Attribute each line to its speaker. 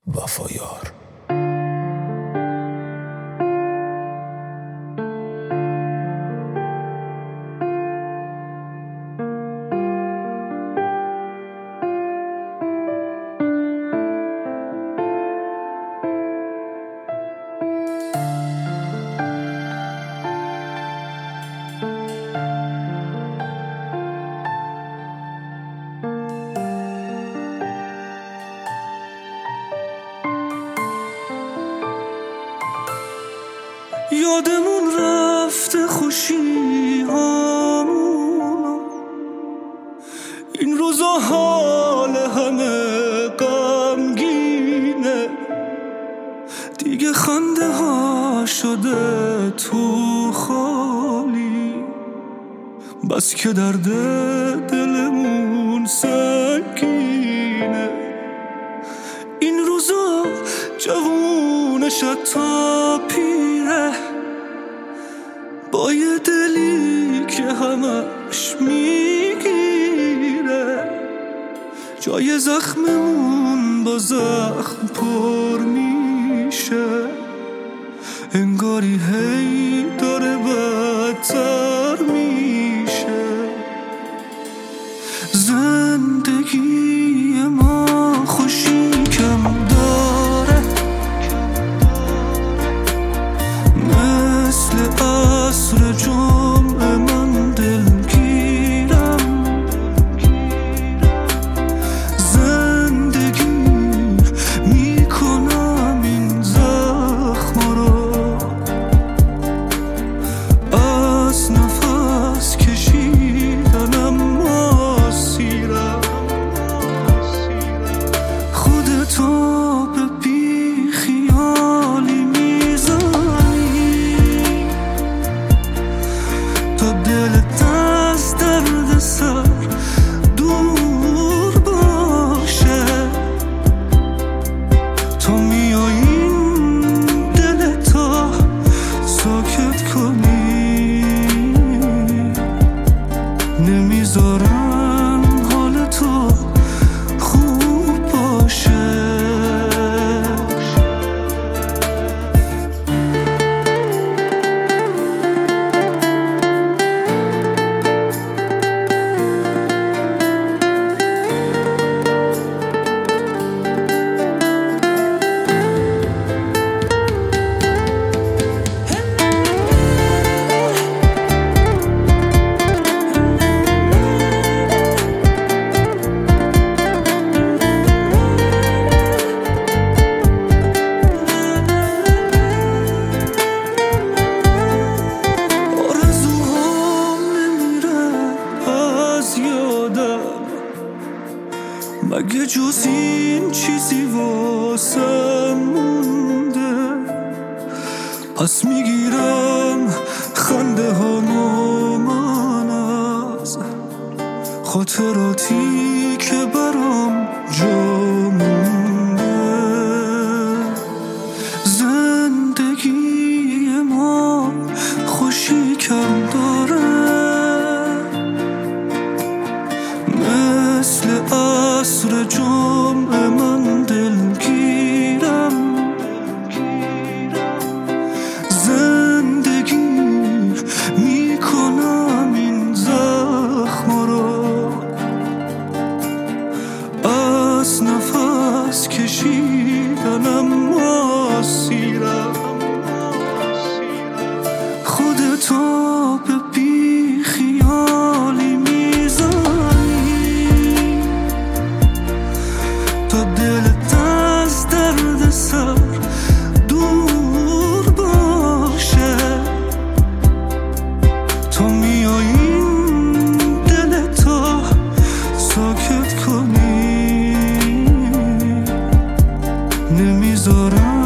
Speaker 1: وفایار.
Speaker 2: یادمون رفته خوشی هامون، این روزا حال همه غمگینه، دیگه خنده ها شده تو خالی، بس که درد دلمون سنگینه. این روزا جوونش تا پیره، با یه دلی که همش میگیره، جای زخممون با زخم پر میشه، انگاری هی داره بدتر میشه. زندگی ما خوشی کم داره، مثل عصر جمعه من دلگیرم. زندگی میکنم این زخم رو، از نفس کشیدنم آسیرم. خودتو به بی خیالی میزنی تا دلت از درد سر دور باشه، تو میای این دلتا ساکت کنی، نمیذارن حال تو خوب باشه. مگه جز این چیزی واسه مونده؟ پس میگیرم خنده هامو من از خاطراتی که برام جا مونده. زندگی ما خوشی کم داره، مثل عصر جمعه من دلگیرم. زندگی میکنم این زخم رو، از نفس کشیدنم آسیرم. خودتو به بی خیالی میزنی تا دلت از درد سر دور باشه، تو میای این دلتا ساکت کنی، نمیذارم